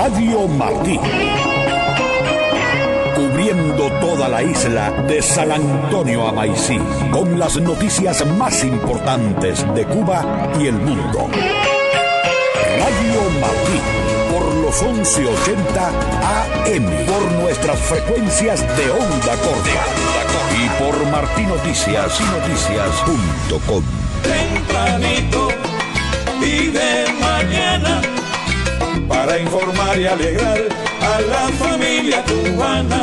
Radio Martí. Cubriendo toda la isla de San Antonio a Maicí, con las noticias más importantes de Cuba y el mundo. Radio Martí, por los 1180 AM, por nuestras frecuencias de onda corta y por martinoticias.com. Tempranito y de mañana, para informar y alegrar a la familia cubana.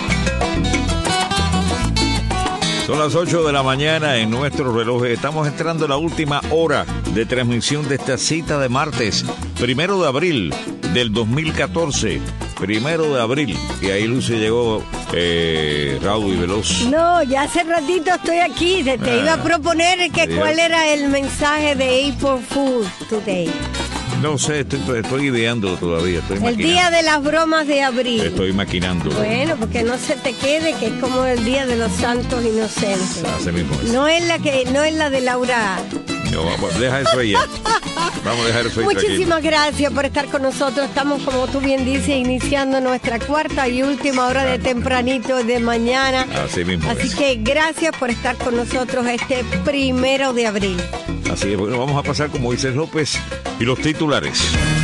Son las 8 de la mañana en nuestro reloj. Estamos entrando en la última hora de transmisión de esta cita de martes, 1 de abril del 2014. 1 de abril. Y ahí Lucy llegó Raúl y Veloz. No, ya hace ratito estoy aquí. Te iba a proponer que cuál era el mensaje de April Fool Today. No sé, estoy ideando todavía. El día de las bromas de abril. Estoy maquinando. Bueno, porque no se te quede que es como el día de los santos inocentes. Así mismo es. No es la de Laura. No, deja eso ahí. Vamos a dejar eso ahí. Muchísimas gracias por estar con nosotros. Estamos, como tú bien dices, iniciando nuestra cuarta y última hora de tempranito de mañana. Así mismo. Así que gracias por estar con nosotros este 1 de abril. Así es. Bueno, vamos a pasar con Moisés López y los titulares.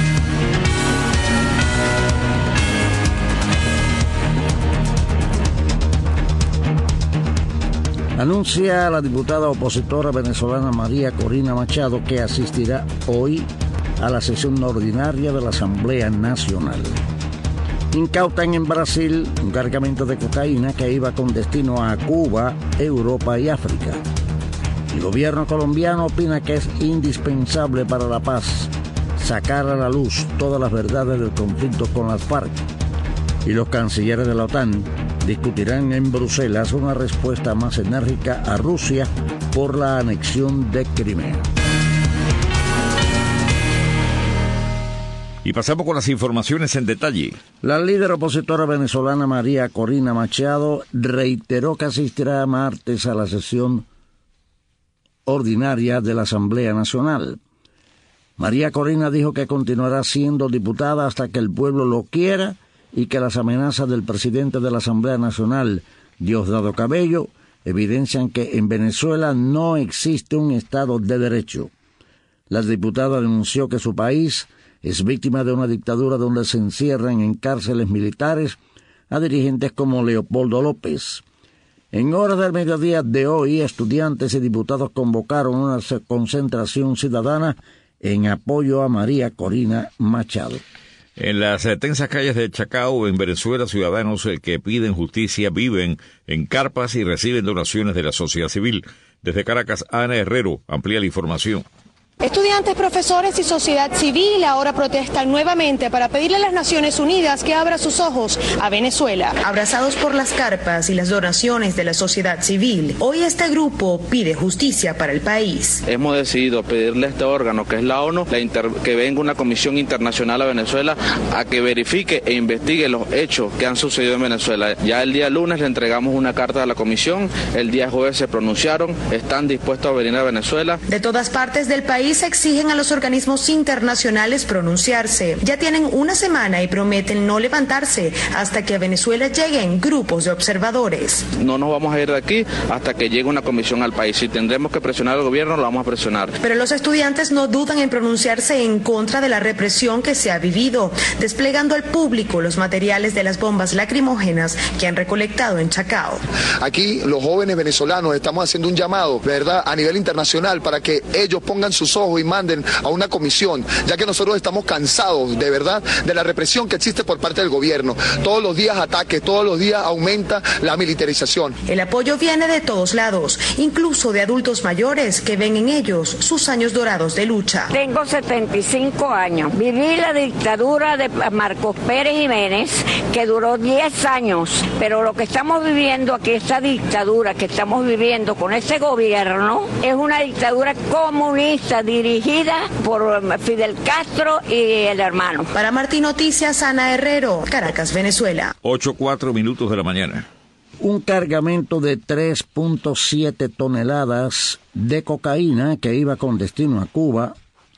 Anuncia la diputada opositora venezolana María Corina Machado que asistirá hoy a la sesión ordinaria de la Asamblea Nacional. Incautan en Brasil un cargamento de cocaína que iba con destino a Cuba, Europa y África. El gobierno colombiano opina que es indispensable para la paz sacar a la luz todas las verdades del conflicto con las FARC. Y los cancilleres de la OTAN discutirán en Bruselas una respuesta más enérgica a Rusia por la anexión de Crimea. Y pasamos con las informaciones en detalle. La líder opositora venezolana María Corina Machado reiteró que asistirá martes a la sesión ordinaria de la Asamblea Nacional. María Corina dijo que continuará siendo diputada hasta que el pueblo lo quiera y que las amenazas del presidente de la Asamblea Nacional, Diosdado Cabello, evidencian que en Venezuela no existe un Estado de Derecho. La diputada denunció que su país es víctima de una dictadura donde se encierran en cárceles militares a dirigentes como Leopoldo López. En horas del mediodía de hoy, estudiantes y diputados convocaron una concentración ciudadana en apoyo a María Corina Machado. En las tensas calles de Chacao, en Venezuela, ciudadanos que piden justicia viven en carpas y reciben donaciones de la sociedad civil. Desde Caracas, Ana Herrero amplía la información. Estudiantes, profesores y sociedad civil ahora protestan nuevamente para pedirle a las Naciones Unidas que abra sus ojos a Venezuela. Abrazados por las carpas y las donaciones de la sociedad civil, hoy este grupo pide justicia para el país. Hemos decidido pedirle a este órgano, que es la ONU, que venga una comisión internacional a Venezuela a que verifique e investigue los hechos que han sucedido en Venezuela. Ya el día lunes le entregamos una carta a la comisión, el día jueves se pronunciaron, están dispuestos a venir a Venezuela. De todas partes del país exigen a los organismos internacionales pronunciarse. Ya tienen una semana y prometen no levantarse hasta que a Venezuela lleguen grupos de observadores. No nos vamos a ir de aquí hasta que llegue una comisión al país. Si tendremos que presionar al gobierno, lo vamos a presionar. Pero los estudiantes no dudan en pronunciarse en contra de la represión que se ha vivido, desplegando al público los materiales de las bombas lacrimógenas que han recolectado en Chacao. Aquí los jóvenes venezolanos estamos haciendo un llamado, ¿verdad?, a nivel internacional para que ellos pongan sus ojos y manden a una comisión, ya que nosotros estamos cansados, de verdad, de la represión que existe por parte del gobierno. Todos los días ataques, todos los días aumenta la militarización. El apoyo viene de todos lados, incluso de adultos mayores que ven en ellos sus años dorados de lucha. Tengo 75 años. Viví la dictadura de Marcos Pérez Jiménez, que duró 10 años, pero lo que estamos viviendo aquí, esta dictadura que estamos viviendo con este gobierno, es una dictadura comunista dirigida por Fidel Castro y el hermano. Para Martín Noticias, Ana Herrero, Caracas, Venezuela. 8:04 minutos de la mañana. Un cargamento de 3.7 toneladas de cocaína que iba con destino a Cuba,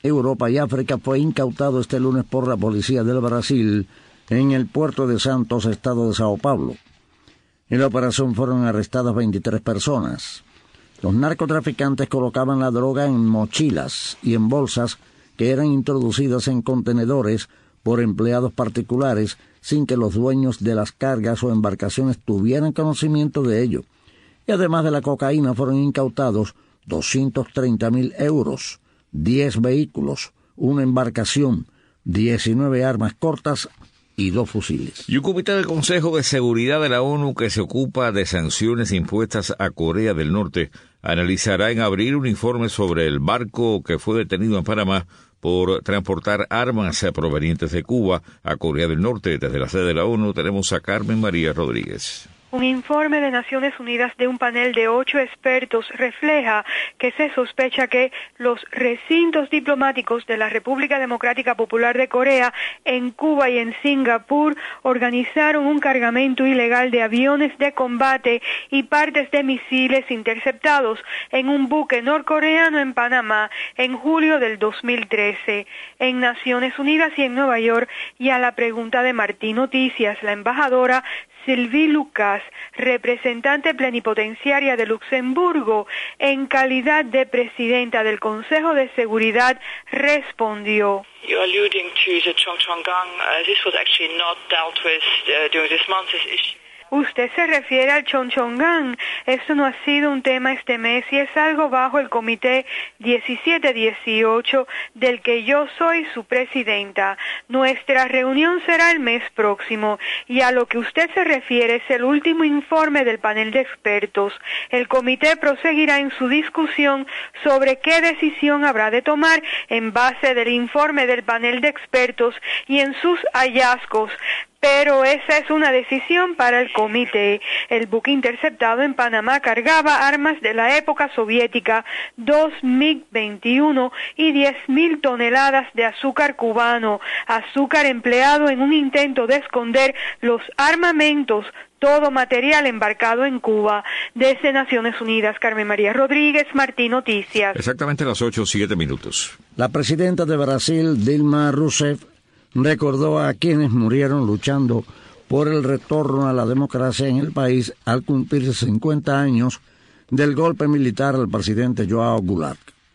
Europa y África fue incautado este lunes por la policía del Brasil en el puerto de Santos, estado de Sao Paulo. En la operación fueron arrestadas 23 personas. Los narcotraficantes colocaban la droga en mochilas y en bolsas que eran introducidas en contenedores por empleados particulares sin que los dueños de las cargas o embarcaciones tuvieran conocimiento de ello. Y además de la cocaína fueron incautados 230.000 euros, 10 vehículos, una embarcación, 19 armas cortas y 2 fusiles. Y un comité del Consejo de Seguridad de la ONU que se ocupa de sanciones impuestas a Corea del Norte analizará en abril un informe sobre el barco que fue detenido en Panamá por transportar armas provenientes de Cuba a Corea del Norte. Desde la sede de la ONU tenemos a Carmen María Rodríguez. Un informe de Naciones Unidas de un panel de 8 expertos refleja que se sospecha que los recintos diplomáticos de la República Democrática Popular de Corea en Cuba y en Singapur organizaron un cargamento ilegal de aviones de combate y partes de misiles interceptados en un buque norcoreano en Panamá en julio del 2013. En Naciones Unidas y en Nueva York, y a la pregunta de Martín Noticias, la embajadora Sylvie Lucas, representante plenipotenciaria de Luxemburgo, en calidad de presidenta del Consejo de Seguridad, respondió. You're alluding to the Chongchongang. This was actually not dealt with during this month. This issue. Usted se refiere al Chongchongang. Esto no ha sido un tema este mes y es algo bajo el Comité 1718 del que yo soy su presidenta. Nuestra reunión será el mes próximo y a lo que usted se refiere es el último informe del panel de expertos. El comité proseguirá en su discusión sobre qué decisión habrá de tomar en base del informe del panel de expertos y en sus hallazgos. Pero esa es una decisión para el comité. El buque interceptado en Panamá cargaba armas de la época soviética, 2 MiG-21 y 10.000 toneladas de azúcar cubano, azúcar empleado en un intento de esconder los armamentos, todo material embarcado en Cuba. Desde Naciones Unidas, Carmen María Rodríguez, Martín Noticias. Exactamente a las 8:07. La presidenta de Brasil, Dilma Rousseff, recordó a quienes murieron luchando por el retorno a la democracia en el país al cumplirse 50 años del golpe militar al presidente João Goulart.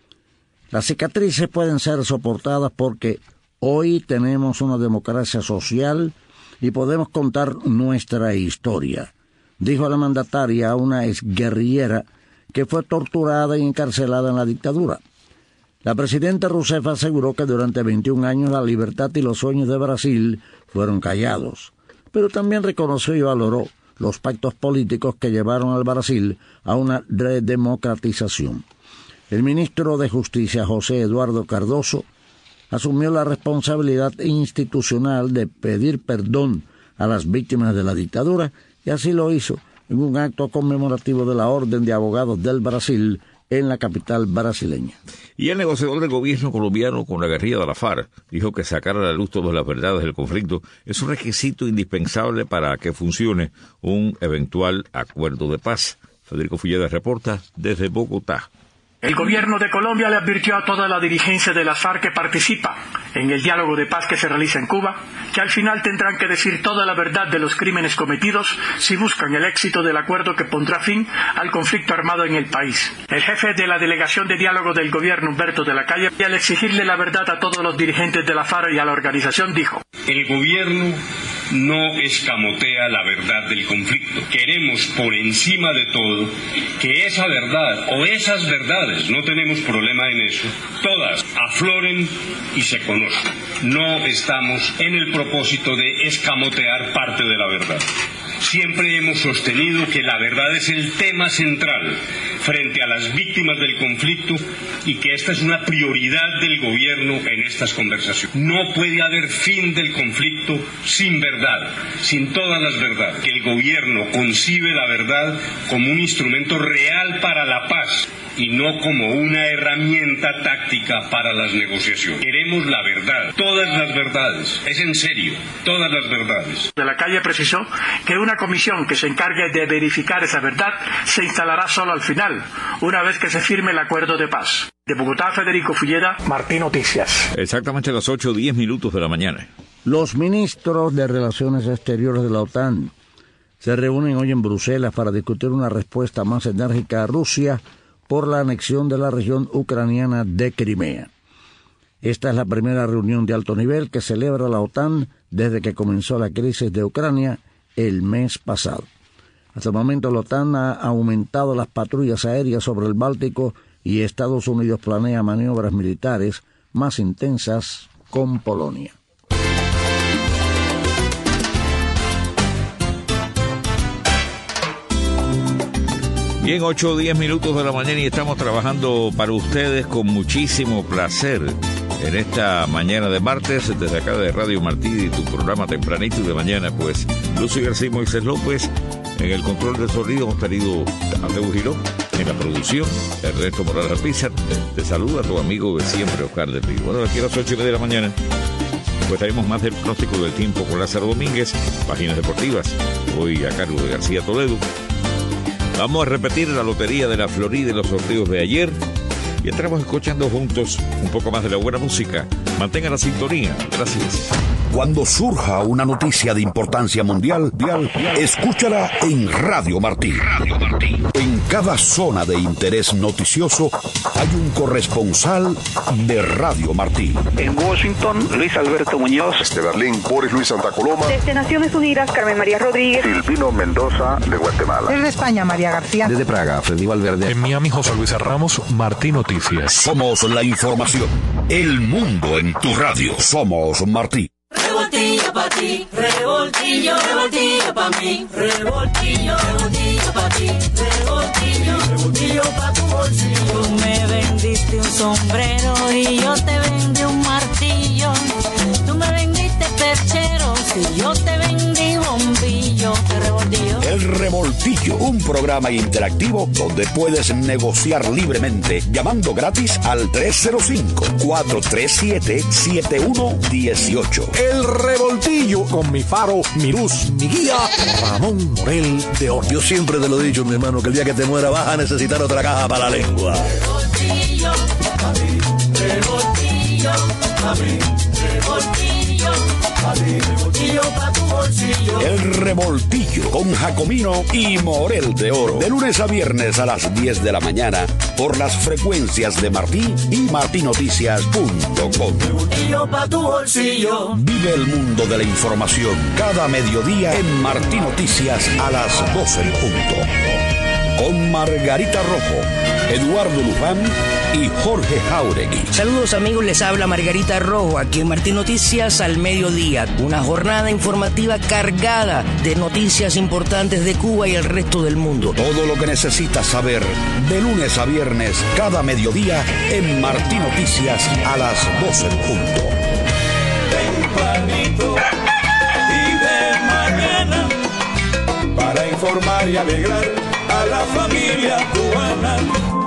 Las cicatrices pueden ser soportadas porque hoy tenemos una democracia social y podemos contar nuestra historia, dijo la mandataria a una exguerrillera que fue torturada y encarcelada en la dictadura. La presidenta Rousseff aseguró que durante 21 años la libertad y los sueños de Brasil fueron callados, pero también reconoció y valoró los pactos políticos que llevaron al Brasil a una redemocratización. El ministro de Justicia, José Eduardo Cardoso, asumió la responsabilidad institucional de pedir perdón a las víctimas de la dictadura y así lo hizo en un acto conmemorativo de la Orden de Abogados del Brasil en la capital brasileña. Y el negociador del gobierno colombiano con la guerrilla de la FARC dijo que sacar a la luz todas las verdades del conflicto es un requisito indispensable para que funcione un eventual acuerdo de paz. Federico Fulleda reporta desde Bogotá. El gobierno de Colombia le advirtió a toda la dirigencia de la FARC que participa en el diálogo de paz que se realiza en Cuba, que al final tendrán que decir toda la verdad de los crímenes cometidos si buscan el éxito del acuerdo que pondrá fin al conflicto armado en el país. El jefe de la delegación de diálogo del gobierno, Humberto de la Calle, al exigirle la verdad a todos los dirigentes de la FARC y a la organización, dijo: el gobierno no escamotea la verdad del conflicto. Queremos por encima de todo que esa verdad o esas verdades, no tenemos problema en eso, todas afloren y se conozcan. No estamos en el propósito de escamotear parte de la verdad. Siempre hemos sostenido que la verdad es el tema central frente a las víctimas del conflicto y que esta es una prioridad del gobierno en estas conversaciones. No puede haber fin del conflicto sin verdad, sin todas las verdades. Que el gobierno concibe la verdad como un instrumento real para la paz y no como una herramienta táctica para las negociaciones. Queremos la verdad, todas las verdades, es en serio, todas las verdades. De la Calle precisó que una comisión que se encargue de verificar esa verdad se instalará solo al final, una vez que se firme el acuerdo de paz. De Bogotá, Federico Fulleda, Martín Noticias. Exactamente a las 8:10 de la mañana. Los ministros de Relaciones Exteriores de la OTAN se reúnen hoy en Bruselas para discutir una respuesta más enérgica a Rusia por la anexión de la región ucraniana de Crimea. Esta es la primera reunión de alto nivel que celebra la OTAN desde que comenzó la crisis de Ucrania el mes pasado. Hasta el momento la OTAN ha aumentado las patrullas aéreas sobre el Báltico y Estados Unidos planea maniobras militares más intensas con Polonia. Bien, 8:10 de la mañana y estamos trabajando para ustedes con muchísimo placer en esta mañana de martes, desde acá de Radio Martí y tu programa tempranito de mañana, pues Lucy García y Moisés López en el control del sonido. Hemos tenido a Teo Giró en la producción, Ernesto Morales Alpizar. Te saluda tu amigo de siempre, Oscar del Río. Bueno, aquí a las 8:30 de la mañana pues tenemos más del pronóstico del tiempo con Lázaro Domínguez, páginas deportivas, hoy a cargo de García Toledo. Vamos a repetir la lotería de la Florida y los sorteos de ayer y entramos escuchando juntos un poco más de la buena música. Mantengan la sintonía. Gracias. Cuando surja una noticia de importancia mundial, escúchala en Radio Martí. En cada zona de interés noticioso hay un corresponsal de Radio Martí. En Washington, Luis Alberto Muñoz. Desde Berlín, Boris Luis Santa Coloma. Desde Naciones Unidas, Carmen María Rodríguez. Silvino Mendoza, de Guatemala. Desde España, María García. Desde Praga, Freddy Valverde. En Miami, José Luis Ramos, Martín Noticias. Somos la información. El mundo en tu radio. Somos Martí. Revoltillo pa' ti, revoltillo, revoltillo pa' mí, revoltillo, revoltillo pa' ti, revoltillo, revoltillo pa' tu bolsillo. Tú me vendiste un sombrero y yo te vendí un martillo. Tú me vendiste perchero y yo te vendí bombillo. Revoltillo. El Revoltillo, un programa interactivo donde puedes negociar libremente llamando gratis al 305-437-7118. El Revoltillo con mi faro, mi luz, mi guía, Ramón Morel de Oro. Yo siempre te lo he dicho, mi hermano, que el día que te muera vas a necesitar otra caja para la lengua. Revoltillo, a mí, revoltillo, a mí, revoltillo, a mí, revoltillo pa' tu bolsillo. El Revoltillo con Jacomino y Morel de Oro. De lunes a viernes a las 10 de la mañana por las frecuencias de Martí y martinoticias.com. Revoltillo pa' tu bolsillo. Vive el mundo de la información cada mediodía en Martí Noticias a las 12 en punto. Con Margarita Rojo, Eduardo Luján y Jorge Jauregui. Saludos amigos, les habla Margarita Rojo aquí en Martín Noticias al mediodía. Una jornada informativa cargada de noticias importantes de Cuba y el resto del mundo. Todo lo que necesitas saber de lunes a viernes cada mediodía en Martín Noticias a las 12 en punto. Tempranito y de mañana para informar y alegrar a la familia cubana.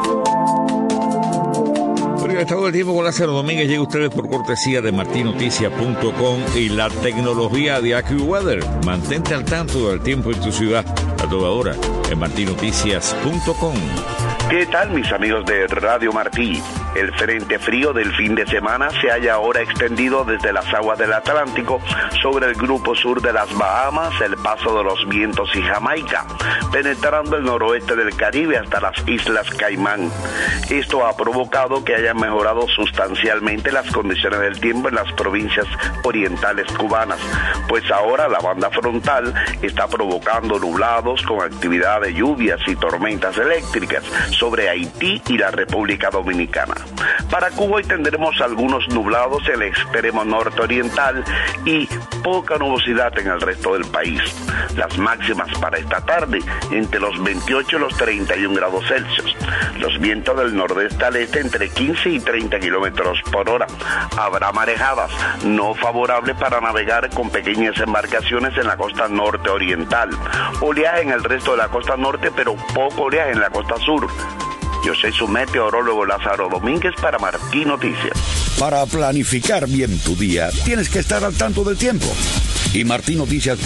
Bueno, el estado del tiempo con Lázaro Domínguez llega a ustedes por cortesía de martinoticias.com y la tecnología de AccuWeather. Mantente al tanto del tiempo en tu ciudad a toda hora en martinoticias.com. ¿Qué tal, mis amigos de Radio Martí? El frente frío del fin de semana se halla ahora extendido desde las aguas del Atlántico sobre el grupo sur de las Bahamas, el paso de los vientos y Jamaica, penetrando el noroeste del Caribe hasta las Islas Caimán. Esto ha provocado que hayan mejorado sustancialmente las condiciones del tiempo en las provincias orientales cubanas, pues ahora la banda frontal está provocando nublados con actividad de lluvias y tormentas eléctricas sobre Haití y la República Dominicana. Para Cuba hoy tendremos algunos nublados en el extremo norte oriental y poca nubosidad en el resto del país. Las máximas para esta tarde entre los 28 y los 31 grados Celsius. Los vientos del nordeste al este entre 15 y 30 kilómetros por hora. Habrá marejadas no favorables para navegar con pequeñas embarcaciones en la costa norte oriental. Oleaje en el resto de la costa norte, pero poco oleaje en la costa sur. Yo soy su meteorólogo Lázaro Domínguez para Martí Noticias. Para planificar bien tu día, tienes que estar al tanto del tiempo. Y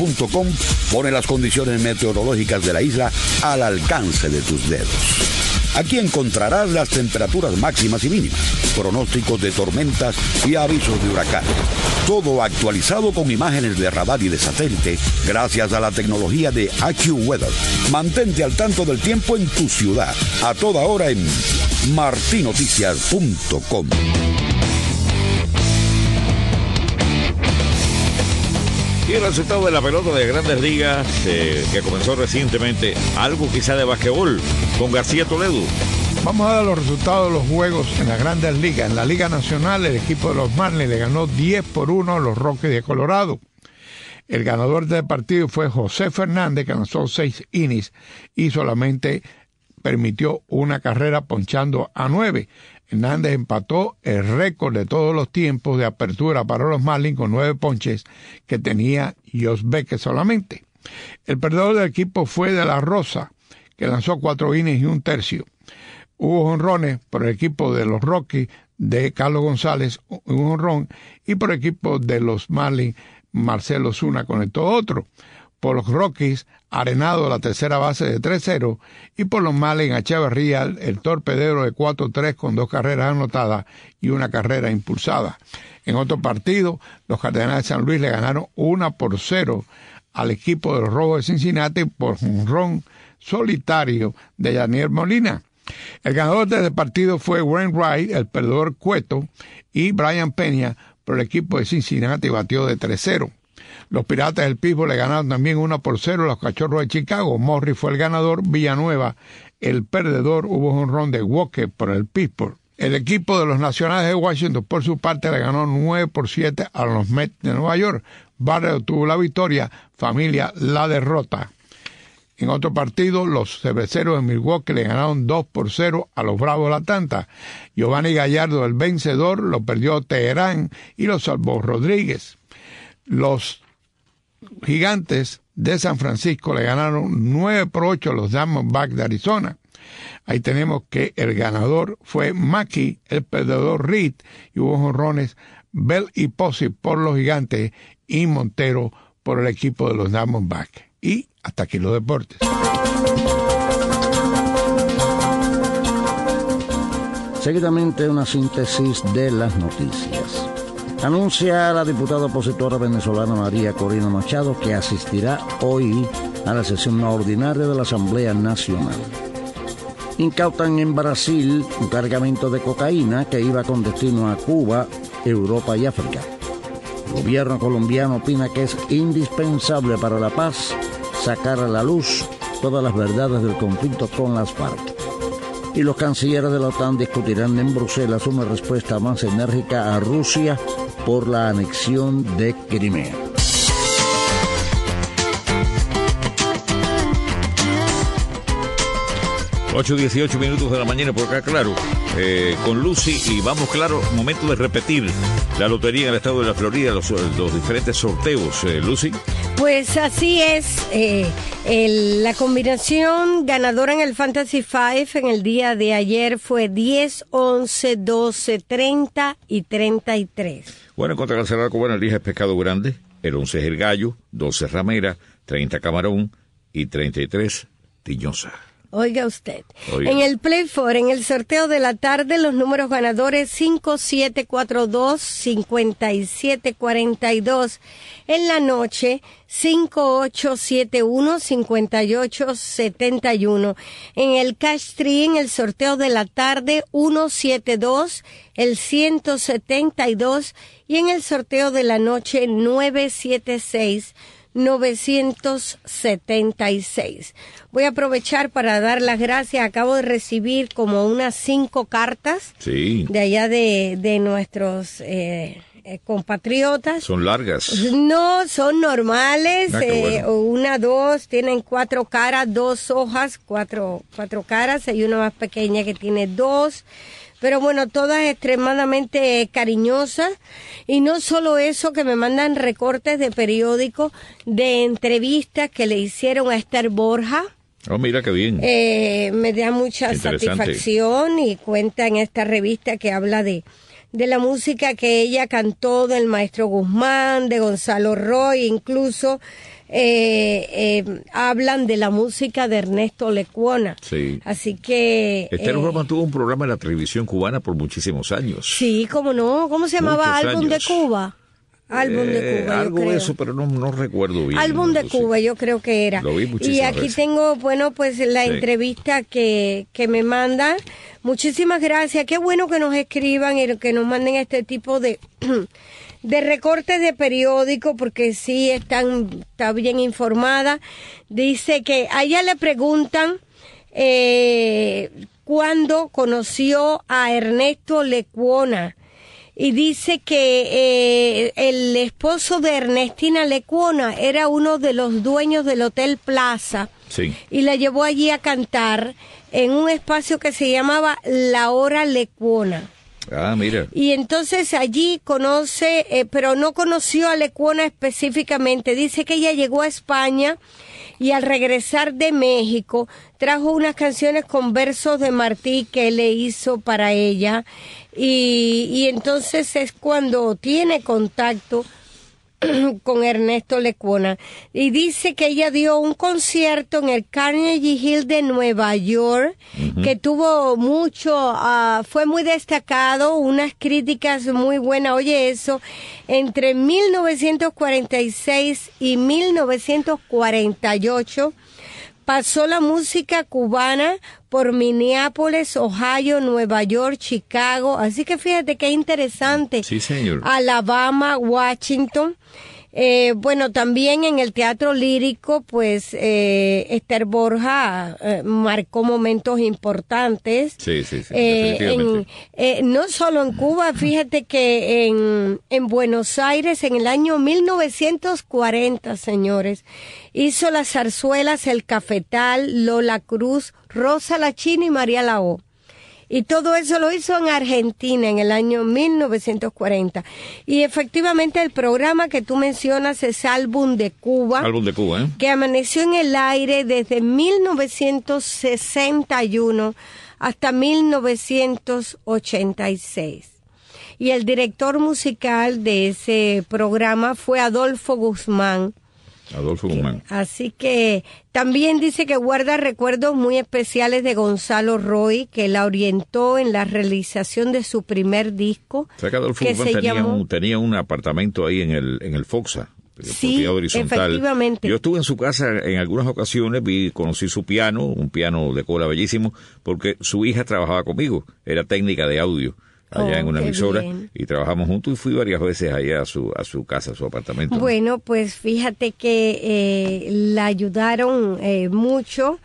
martinoticias.com pone las condiciones meteorológicas de la isla al alcance de tus dedos. Aquí encontrarás las temperaturas máximas y mínimas, pronósticos de tormentas y avisos de huracanes. Todo actualizado con imágenes de radar y de satélite gracias a la tecnología de AccuWeather. Mantente al tanto del tiempo en tu ciudad, a toda hora en martinoticias.com. Y el resultado de la pelota de Grandes Ligas, que comenzó recientemente, algo quizá de basquetbol, con García Toledo. Vamos a dar los resultados de los juegos en las Grandes Ligas. En la Liga Nacional, el equipo de los Marlins le ganó 10-1 a los Rockies de Colorado. El ganador del partido fue José Fernández, que lanzó 6 innings y solamente permitió una carrera, ponchando a 9. Hernández empató el récord de todos los tiempos de apertura para los Marlins con 9 ponches que tenía Jos Becker solamente. El perdedor del equipo fue De La Rosa, que lanzó 4 innings y 1/3. Hubo jonrones por el equipo de los Rockies de Carlos González, un jonrón, y por el equipo de los Marlins, Marcelo Zuna conectó otro. Por los Rockies, Arenado, la tercera base de 3-0, y por los Marlins, Echeverría, el torpedero de 4-3 con 2 carreras anotadas y una carrera impulsada. En otro partido, los Cardenales de San Luis le ganaron 1-0 al equipo de los Rojos de Cincinnati por jonrón solitario de Yaniel Molina. El ganador del partido fue Wainwright, el perdedor Cueto, y Brian Peña por el equipo de Cincinnati batió de 3-0. Los Piratas del Pittsburgh le ganaron también 1-0 a los Cachorros de Chicago. Morris fue el ganador, Villanueva el perdedor. Hubo jonrón de Walker por el Pittsburgh. El equipo de los Nacionales de Washington, por su parte, le ganó 9-7 a los Mets de Nueva York. Barrett obtuvo la victoria, Familia la derrota. En otro partido, los Cerveceros de Milwaukee le ganaron 2-0 a los Bravos de Atlanta. Giovanni Gallardo, el vencedor, lo perdió Teherán y lo salvó Rodríguez. Los Gigantes de San Francisco le ganaron 9-8 a los Diamondbacks de Arizona. Ahí tenemos que el ganador fue Mackey, el perdedor Reed, y hubo jonrones Bell y Posey por los Gigantes y Montero por el equipo de los Diamondbacks. Y hasta aquí los deportes. Seguidamente una síntesis de las noticias. Anuncia la diputada opositora venezolana María Corina Machado que asistirá hoy a la sesión ordinaria de la Asamblea Nacional. Incautan en Brasil un cargamento de cocaína que iba con destino a Cuba, Europa y África. El gobierno colombiano opina que es indispensable para la paz sacar a la luz todas las verdades del conflicto con las FARC. Y los cancilleres de la OTAN discutirán en Bruselas una respuesta más enérgica a Rusia por la anexión de Crimea. Ocho 18 minutos de la mañana por acá, claro, con Lucy, y vamos, claro, momento de repetir la lotería en el estado de la Florida, los diferentes sorteos, Lucy. Pues así es, la combinación ganadora en el Fantasy 5 en el día de ayer fue 10, 11, 12, 30 y 33. Bueno, en contra del cerrado cubano, el 10 es Pescado Grande, el 11 es El Gallo, 12 es Ramera, 30 Camarón y 33 Tiñosa. Oiga usted. Oiga. En el Play 4, en el sorteo de la tarde, los números ganadores 5742, 5742. En la noche, 5871, 5871. En el Cash 3, en el sorteo de la tarde, 172, el 172. Y en el sorteo de la noche, 976. 976. Voy a aprovechar para dar las gracias. Acabo de recibir como unas 5 cartas de allá de nuestros compatriotas. ¿Son largas? No, son normales. Bueno. 1, 2, tienen 4 caras, 2 hojas, 4 caras. Hay una más pequeña que tiene 2. Pero bueno, todas extremadamente cariñosas. Y no solo eso, que me mandan recortes de periódico, de entrevistas que le hicieron a Esther Borja. Oh, mira qué bien. Me da mucha satisfacción, y cuenta en esta revista que habla de de la música que ella cantó del maestro Guzmán, de Gonzalo Roy, incluso hablan de la música de Ernesto Lecuona. Sí. Así que... Esther Roman tuvo un programa en la televisión cubana por muchísimos años. Sí, cómo no. ¿Cómo se llamaba? Muchos Álbum años. de Cuba. Álbum de Cuba, algo yo creo. de eso, pero no recuerdo bien. Álbum de Cuba, yo creo que era. Lo vi muchísimas y aquí veces. tengo, bueno, pues la Sí. entrevista que me mandan. Muchísimas gracias. Qué bueno que nos escriban y que nos manden este tipo de de recortes de periódico, porque sí está bien informada. Dice que a ella le preguntan cuándo conoció a Ernesto Lecuona. Y dice que el esposo de Ernestina Lecuona era uno de los dueños del Hotel Plaza. Sí. Y la llevó allí a cantar en un espacio que se llamaba La Hora Lecuona. Ah, mira. Y entonces allí conoce, pero no conoció a Lecuona específicamente. Dice que ella llegó a España y al regresar de México trajo unas canciones con versos de Martí que él le hizo para ella. Y entonces es cuando tiene contacto con Ernesto Lecuona. Y dice que ella dio un concierto en el Carnegie Hall de Nueva York, que tuvo mucho, fue muy destacado, unas críticas muy buenas. Oye, eso, entre 1946 y 1948, pasó la música cubana por Minneapolis, Ohio, Nueva York, Chicago. Así que fíjate qué interesante. Sí, señor. Alabama, Washington. Bueno, también en el teatro lírico, pues Esther Borja marcó momentos importantes. Sí, definitivamente. No solo en Cuba, fíjate que en Buenos Aires, en el año 1940, señores, hizo las zarzuelas El Cafetal, Lola Cruz, Rosa La China y María La O. Y todo eso lo hizo en Argentina en el año 1940. Y efectivamente el programa que tú mencionas es Álbum de Cuba. Álbum de Cuba, ¿eh? Que amaneció en el aire desde 1961 hasta 1986. Y el director musical de ese programa fue Adolfo Guzmán. Adolfo Guzmán. Así que también dice que guarda recuerdos muy especiales de Gonzalo Roy, que la orientó en la realización de su primer disco. O sea que Adolfo que Guzmán tenía un apartamento ahí en el Foxa. Sí, efectivamente. Yo estuve en su casa en algunas ocasiones, conocí su piano, un piano de cola bellísimo, porque su hija trabajaba conmigo, era técnica de audio allá en una emisora, bien. Y trabajamos juntos y fui varias veces allá a su casa, a su apartamento. Bueno, pues fíjate que la ayudaron mucho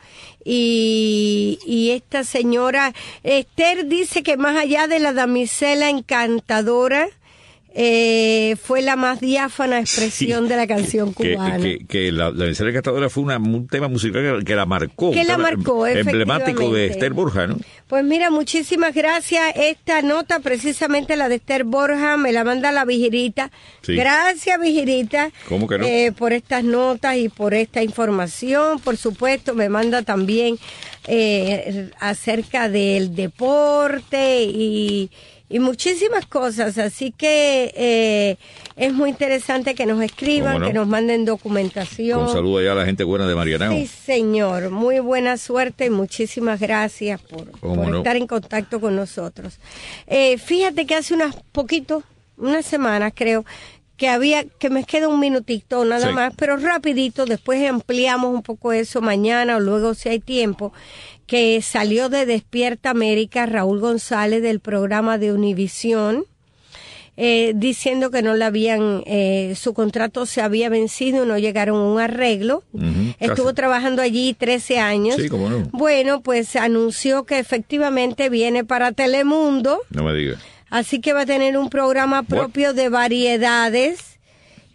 y esta señora Esther dice que más allá de la damisela encantadora, fue la más diáfana expresión de la canción cubana. Que la damisela encantadora fue un tema musical que la marcó. Que la marcó, emblemático de Esther Borja, ¿no? Pues mira, muchísimas gracias. Esta nota, precisamente la de Esther Borja, me la manda la Vigirita. Sí. Gracias, Vigirita. ¿Cómo que no? Por estas notas y por esta información. Por supuesto, me manda también acerca del deporte y muchísimas cosas, así que es muy interesante que nos escriban, que nos manden documentación. Un saludo allá a la gente buena de Marianao. Sí, señor, muy buena suerte y muchísimas gracias por estar en contacto con nosotros. Fíjate que hace unas semanas creo, que me queda un minutito nada más, pero rapidito, después ampliamos un poco eso mañana o luego si hay tiempo, que salió de Despierta América Raúl González del programa de Univisión, diciendo que no le habían, su contrato se había vencido y no llegaron a un arreglo. Estuvo trabajando allí 13 años. Sí, cómo no. Bueno, pues anunció que efectivamente viene para Telemundo. No me digas. Así que va a tener un programa propio de variedades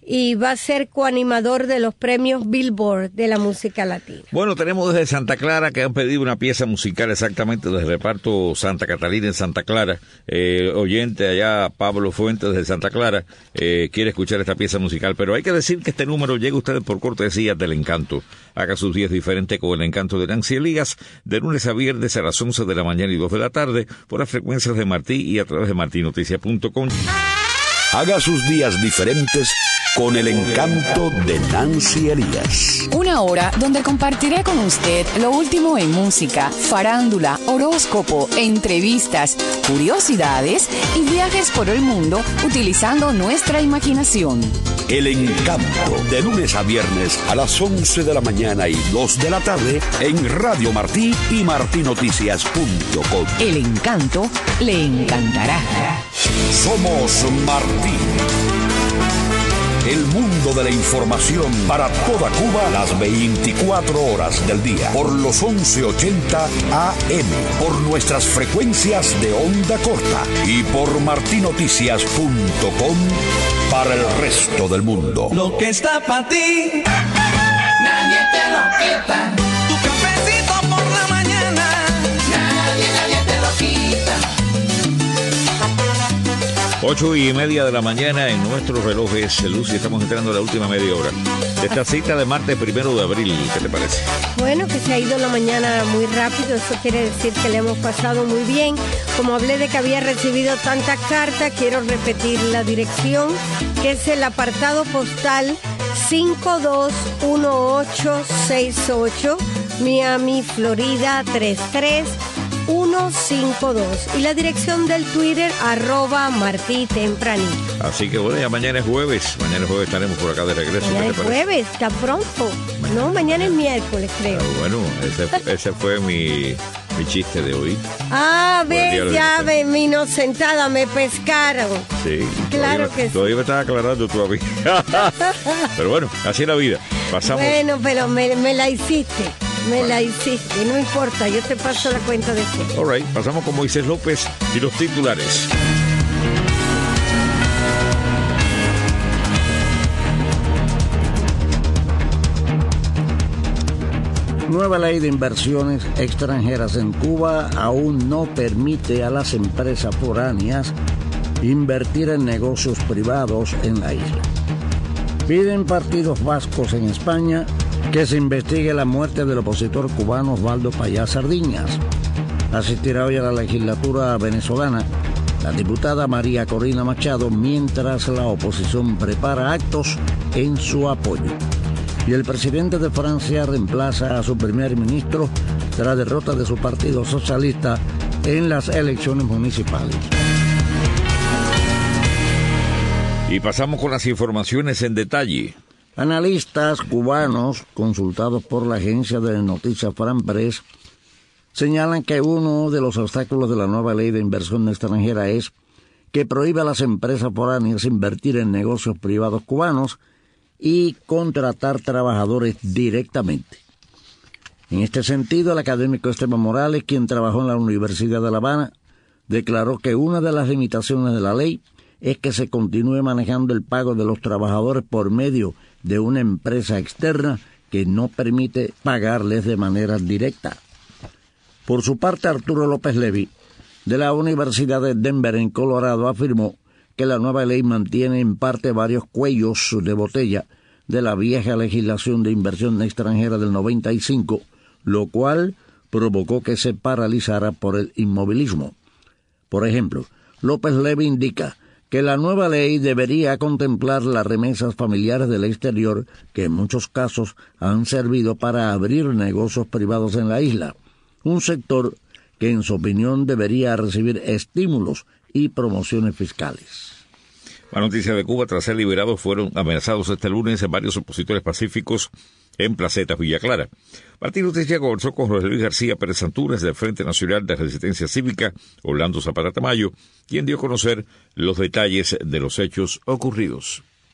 y va a ser coanimador de los premios Billboard de la música latina. Bueno, tenemos desde Santa Clara que han pedido una pieza musical exactamente desde el reparto Santa Catalina en Santa Clara. Oyente allá, Pablo Fuentes desde Santa Clara, quiere escuchar esta pieza musical, pero hay que decir que este número llega a ustedes por cortesía del Encanto. Haga sus días diferentes con el Encanto de Nancy Elías, de lunes a viernes a las 11 de la mañana y 2 de la tarde, por las frecuencias de Martí y a través de martinoticia.com. Haga sus días diferentes con el Encanto de Nancy Elías. Una hora donde compartiré con usted lo último en música, farándula, horóscopo, entrevistas, curiosidades y viajes por el mundo utilizando nuestra imaginación. El Encanto, de lunes a viernes a las 11 de la mañana y 2 de la tarde en Radio Martí y martinoticias.com. El Encanto le encantará. Somos Martí. El mundo de la información para toda Cuba las 24 horas del día. Por los 1180 AM. Por nuestras frecuencias de onda corta. Y por martinoticias.com para el resto del mundo. Lo que está para ti, nadie te lo quita. Tu cafecito por la mañana, nadie te lo quita. 8:30 de la mañana en nuestros relojes, Lucy, estamos entrando a la última media hora de esta cita de martes 1 de abril. ¿Qué te parece? Bueno, que se ha ido la mañana muy rápido, eso quiere decir que le hemos pasado muy bien. Como hablé de que había recibido tantas cartas, quiero repetir la dirección, que es el apartado postal 521868, Miami, Florida 33152, y la dirección del Twitter @MartíTempranillo. Así que bueno, ya mañana es jueves. Mañana es jueves, estaremos por acá de regreso. Mañana es jueves, está pronto. No, mañana es miércoles, creo. Bueno, ese fue mi chiste de hoy. Ah, ves, ya ves, mi inocentada, me pescaron. Sí. Claro que sí. Todavía me estaba aclarando todavía. Pero bueno, así es la vida. Pasamos. Bueno, pero me la hiciste. La hiciste, no importa, yo te paso la cuenta después. All right, pasamos con Moisés López y los titulares. Nueva ley de inversiones extranjeras en Cuba aún no permite a las empresas foráneas invertir en negocios privados en la isla. Piden partidos vascos en España que se investigue la muerte del opositor cubano Osvaldo Payá Sardiñas. Asistirá hoy a la legislatura venezolana la diputada María Corina Machado, mientras la oposición prepara actos en su apoyo. Y el presidente de Francia reemplaza a su primer ministro tras derrota de su partido socialista en las elecciones municipales. Y pasamos con las informaciones en detalle. Analistas cubanos consultados por la agencia de noticias Fran Press señalan que uno de los obstáculos de la nueva ley de inversión extranjera es que prohíbe a las empresas foráneas invertir en negocios privados cubanos y contratar trabajadores directamente. En este sentido, el académico Esteban Morales, quien trabajó en la Universidad de La Habana, declaró que una de las limitaciones de la ley es que se continúe manejando el pago de los trabajadores por medio de una empresa externa que no permite pagarles de manera directa. Por su parte, Arturo López Levy, de la Universidad de Denver en Colorado, afirmó que la nueva ley mantiene en parte varios cuellos de botella de la vieja legislación de inversión extranjera del 95, lo cual provocó que se paralizara por el inmovilismo. Por ejemplo, López Levy indica que la nueva ley debería contemplar las remesas familiares del exterior que en muchos casos han servido para abrir negocios privados en la isla, un sector que en su opinión debería recibir estímulos y promociones fiscales. La noticia de Cuba: tras ser liberados, fueron amenazados este lunes en varios opositores pacíficos en Placetas, Villa Clara. Martín Noticias conversó con José Luis García Pérez Antúnez del Frente Nacional de Resistencia Cívica, Orlando Zapata Tamayo, quien dio a conocer los detalles de los hechos ocurridos.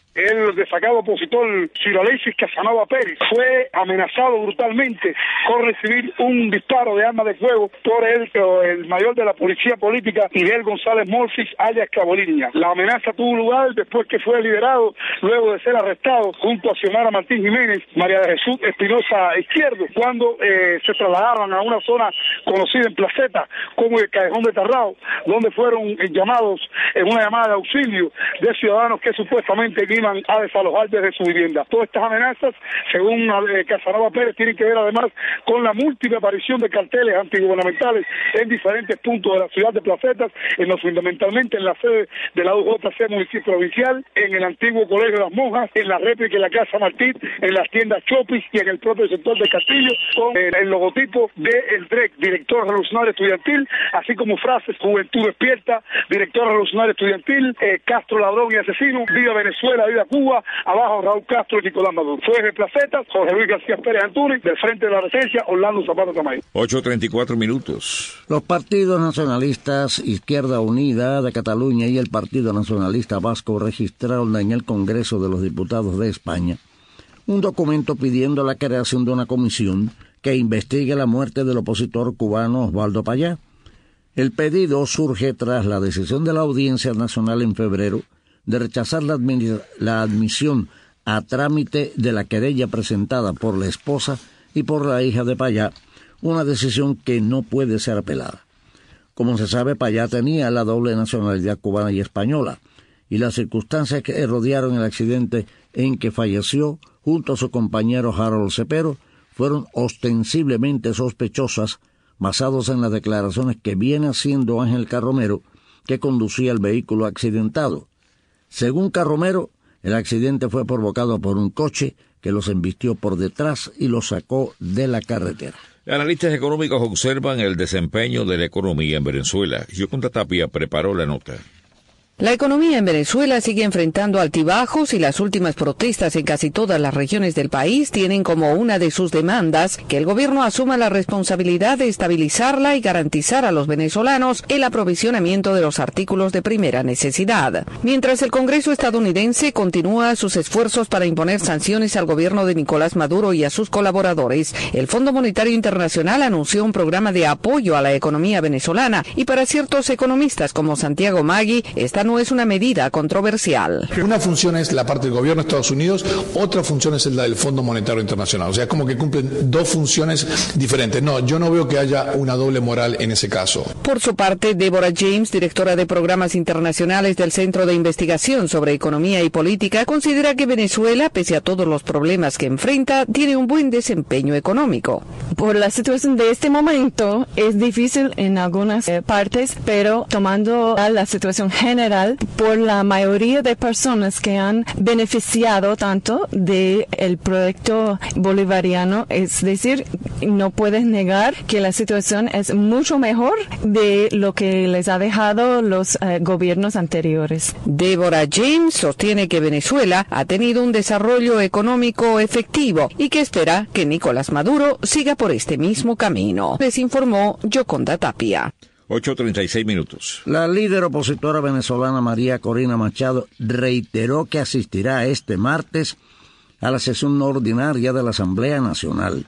El destacado opositor Ciro Alexis Casanova Pérez fue amenazado brutalmente con recibir un disparo de arma de fuego por el mayor de la policía política, Miguel González Morfis, alias Caboliña. La amenaza tuvo lugar después que fue liberado, luego de ser arrestado junto a Xiomara Martín Jiménez, María de Jesús Espinosa Izquierdo, cuando se trasladaron a una zona conocida en Placeta como el Callejón de Tarrao, donde fueron llamados en una llamada de auxilio de ciudadanos que supuestamente iban a desalojar desde su vivienda. Todas estas amenazas, según Casanova Pérez, tienen que ver además con la múltiple aparición de carteles antigubernamentales en diferentes puntos de la ciudad de Placetas, fundamentalmente en la sede de la UJC municipio provincial, en el antiguo Colegio de las Monjas, en la réplica de la Casa Martín, en las tiendas Chopis y en el propio sector de Castillo, con el logotipo del DREC, Director Revolucionario Estudiantil, así como frases: Juventud Despierta, Director Revolucionario Estudiantil, Castro Ladrón y Asesino, Viva Venezuela, Viva Cuba, abajo Raúl Castro y Nicolás Maduro. Fue de Placetas, Jorge Luis García Pérez Antúnez, del Frente de la Resistencia, Orlando Zapata Tamayo. 8:34 minutos. Los partidos nacionalistas Izquierda Unida de Cataluña y el Partido Nacionalista Vasco registraron en el Congreso de los Diputados de España un documento pidiendo la creación de una comisión que investigue la muerte del opositor cubano Osvaldo Payá. El pedido surge tras la decisión de la Audiencia Nacional en febrero de rechazar la admisión a trámite de la querella presentada por la esposa y por la hija de Payá, una decisión que no puede ser apelada. Como se sabe, Payá tenía la doble nacionalidad cubana y española, y las circunstancias que rodearon el accidente en que falleció junto a su compañero Harold Cepero fueron ostensiblemente sospechosas, basados en las declaraciones que viene haciendo Ángel Carromero, que conducía el vehículo accidentado. Según Carromero, el accidente fue provocado por un coche que los embistió por detrás y los sacó de la carretera. Analistas económicos observan el desempeño de la economía en Venezuela. Yoconda Tapia preparó la nota. La economía en Venezuela sigue enfrentando altibajos y las últimas protestas en casi todas las regiones del país tienen como una de sus demandas que el gobierno asuma la responsabilidad de estabilizarla y garantizar a los venezolanos el aprovisionamiento de los artículos de primera necesidad. Mientras el Congreso estadounidense continúa sus esfuerzos para imponer sanciones al gobierno de Nicolás Maduro y a sus colaboradores, el Fondo Monetario Internacional anunció un programa de apoyo a la economía venezolana y para ciertos economistas como Santiago Maggi, esta no es una medida controversial. Una función es la parte del gobierno de Estados Unidos, otra función es la del Fondo Monetario Internacional. O sea, como que cumplen dos funciones diferentes. No, yo no veo que haya una doble moral en ese caso. Por su parte, Deborah James, directora de programas internacionales del Centro de Investigación sobre Economía y Política, considera que Venezuela, pese a todos los problemas que enfrenta, tiene un buen desempeño económico. Por la situación de este momento, es difícil en algunas partes, pero tomando la situación general, por la mayoría de personas que han beneficiado tanto del proyecto bolivariano, es decir, no puedes negar que la situación es mucho mejor de lo que les ha dejado los gobiernos anteriores. Deborah James sostiene que Venezuela ha tenido un desarrollo económico efectivo y que espera que Nicolás Maduro siga por este mismo camino. Les informó Yoconda Tapia. 8:36 minutos. La líder opositora venezolana María Corina Machado reiteró que asistirá este martes a la sesión ordinaria de la Asamblea Nacional.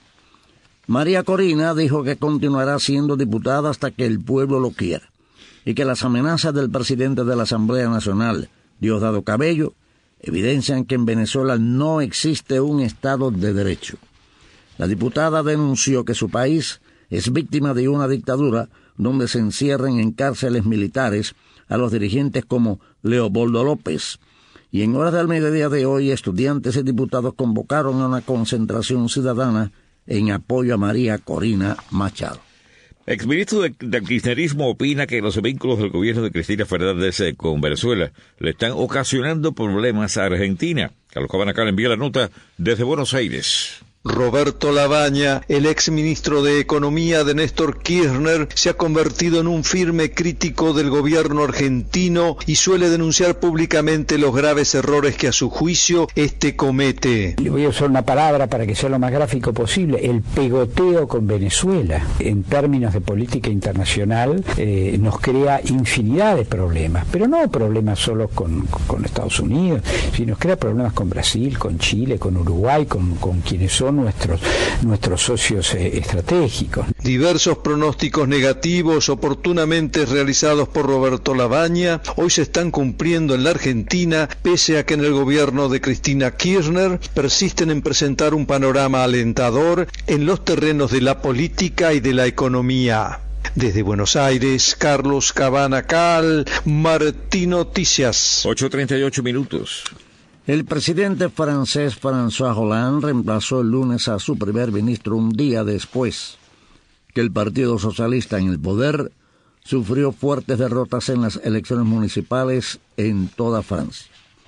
María Corina dijo que continuará siendo diputada hasta que el pueblo lo quiera y que las amenazas del presidente de la Asamblea Nacional, Diosdado Cabello, evidencian que en Venezuela no existe un Estado de Derecho. La diputada denunció que su país es víctima de una dictadura donde se encierran en cárceles militares a los dirigentes como Leopoldo López. Y en horas del mediodía de hoy, estudiantes y diputados convocaron a una concentración ciudadana en apoyo a María Corina Machado. Exministro del kirchnerismo opina que los vínculos del gobierno de Cristina Fernández con Venezuela le están ocasionando problemas a Argentina. Carlos Cabanacal envía la nota desde Buenos Aires. Roberto Lavagna, el exministro de Economía de Néstor Kirchner, se ha convertido en un firme crítico del gobierno argentino y suele denunciar públicamente los graves errores que a su juicio este comete. Le voy a usar una palabra para que sea lo más gráfico posible: el pegoteo con Venezuela. En términos de política internacional nos crea infinidad de problemas, pero no problemas solo con Estados Unidos, sino nos crea problemas con Brasil, con Chile, con Uruguay, con quienes son nuestros socios estratégicos. Diversos pronósticos negativos oportunamente realizados por Roberto Lavagna hoy se están cumpliendo en la Argentina, pese a que en el gobierno de Cristina Kirchner persisten en presentar un panorama alentador en los terrenos de la política y de la economía. Desde Buenos Aires, Carlos Cabana Cal, Martí Noticias. 8:38 minutos. El presidente francés François Hollande reemplazó el lunes a su primer ministro un día después que el Partido Socialista en el poder sufrió fuertes derrotas en las elecciones municipales en toda Francia.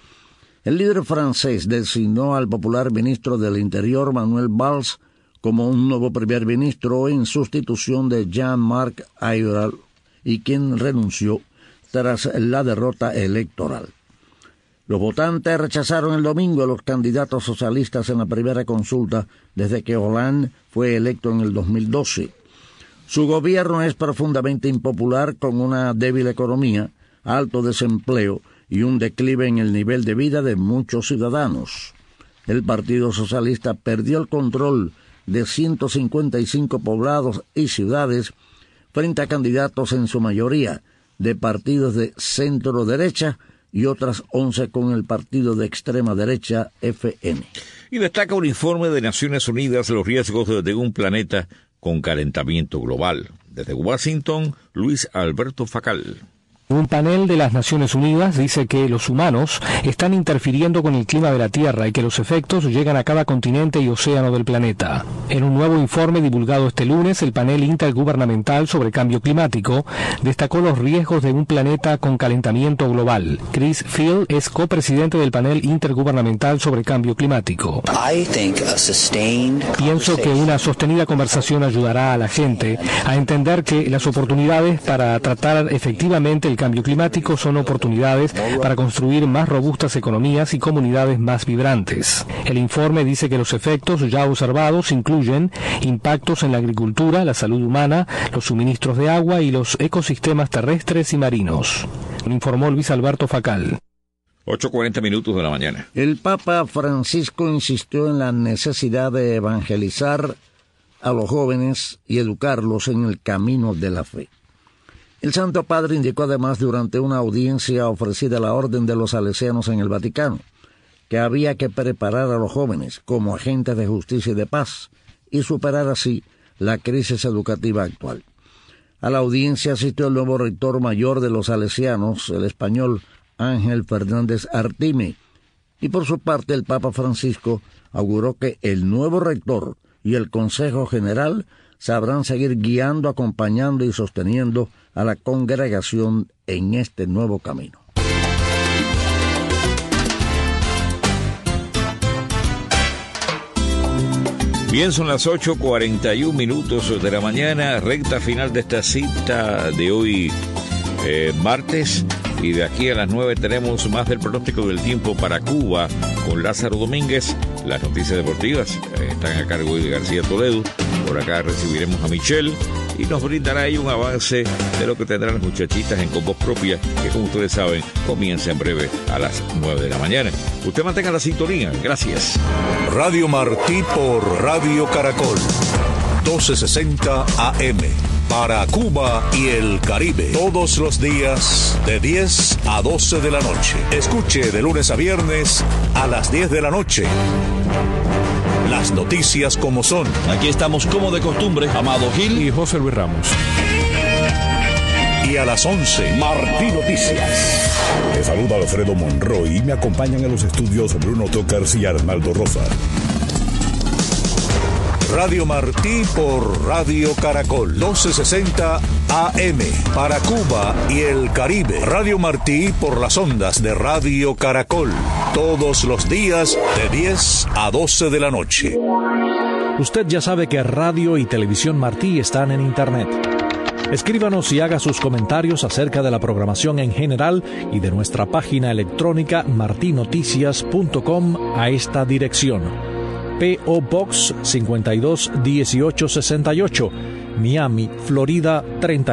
El líder francés designó al popular ministro del Interior, Manuel Valls, como un nuevo primer ministro en sustitución de Jean-Marc Ayrault, y quien renunció tras la derrota electoral. Los votantes rechazaron el domingo a los candidatos socialistas en la primera consulta desde que Hollande fue electo en el 2012. Su gobierno es profundamente impopular, con una débil economía, alto desempleo y un declive en el nivel de vida de muchos ciudadanos. El Partido Socialista perdió el control de 155 poblados y ciudades frente a candidatos en su mayoría de partidos de centro-derecha y otras 11 con el partido de extrema derecha FN. Y destaca un informe de Naciones Unidas los riesgos de un planeta con calentamiento global. Desde Washington, Luis Alberto Facal. Un panel de las Naciones Unidas dice que los humanos están interfiriendo con el clima de la Tierra y que los efectos llegan a cada continente y océano del planeta. En un nuevo informe divulgado este lunes, el panel intergubernamental sobre cambio climático destacó los riesgos de un planeta con calentamiento global. Chris Field es copresidente del panel intergubernamental sobre cambio climático. Pienso que una sostenida conversación ayudará a la gente a entender que las oportunidades para tratar efectivamente el cambio climático son oportunidades para construir más robustas economías y comunidades más vibrantes. El informe dice que los efectos ya observados incluyen impactos en la agricultura, la salud humana, los suministros de agua y los ecosistemas terrestres y marinos. Informó Luis Alberto Facal. 8:40 minutos de la mañana. El Papa Francisco insistió en la necesidad de evangelizar a los jóvenes y educarlos en el camino de la fe. El Santo Padre indicó además durante una audiencia ofrecida a la Orden de los Salesianos en el Vaticano que había que preparar a los jóvenes como agentes de justicia y de paz y superar así la crisis educativa actual. A la audiencia asistió el nuevo rector mayor de los Salesianos, el español Ángel Fernández Artime, y por su parte el Papa Francisco auguró que el nuevo rector y el Consejo General sabrán seguir guiando, acompañando y sosteniendo a la congregación en este nuevo camino. Bien, son las 8:41 minutos de la mañana, recta final de esta cita de hoy, martes, y de aquí a las 9 tenemos más del pronóstico del tiempo para Cuba con Lázaro Domínguez. Las noticias deportivas están a cargo de García Toledo. Por acá recibiremos a Michelle y nos brindará ahí un avance de lo que tendrán las muchachitas en Con Voz Propia, que como ustedes saben, comienza en breve a las 9 de la mañana. Usted mantenga la sintonía. Gracias. Radio Martí por Radio Caracol. 1260 AM. Para Cuba y el Caribe. Todos los días de 10 a 12 de la noche. Escuche de lunes a viernes a las 10 de la noche. Las noticias como son. Aquí estamos como de costumbre, Amado Gil y José Luis Ramos. Y a las 11, Martí Noticias. Les saluda Alfredo Monroy y me acompañan en los estudios Bruno Tocars y Arnaldo Rosa. Radio Martí por Radio Caracol, 1260 AM, para Cuba y el Caribe. Radio Martí por las ondas de Radio Caracol, todos los días de 10 a 12 de la noche. Usted ya sabe que Radio y Televisión Martí están en Internet. Escríbanos y haga sus comentarios acerca de la programación en general y de nuestra página electrónica martinoticias.com a esta dirección: P.O. Box 521868, Miami, Florida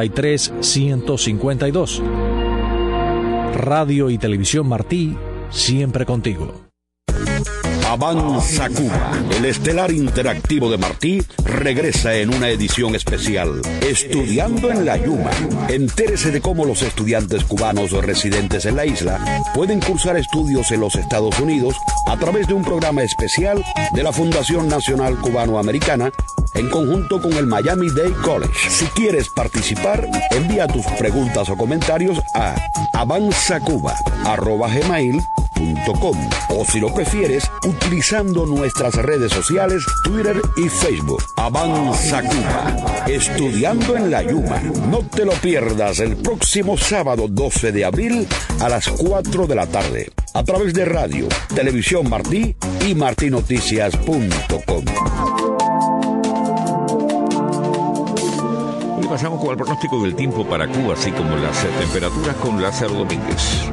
33152. Radio y Televisión Martí, siempre contigo. Avanza Cuba, el estelar interactivo de Martí, regresa en una edición especial. Estudiando en la Yuma. Entérese de cómo los estudiantes cubanos residentes en la isla pueden cursar estudios en los Estados Unidos a través de un programa especial de la Fundación Nacional Cubano-Americana en conjunto con el Miami-Dade College. Si quieres participar, envía tus preguntas o comentarios a avanzacuba@gmail.com, o si lo prefieres, utilizando nuestras redes sociales, Twitter y Facebook. Avanza Cuba, estudiando en la Yuma. No te lo pierdas el próximo sábado 12 de abril a las 4 de la tarde, a través de Radio, Televisión Martí y martinoticias.com. Hoy pasamos con el pronóstico del tiempo para Cuba, así como las temperaturas, con Lázaro Domínguez.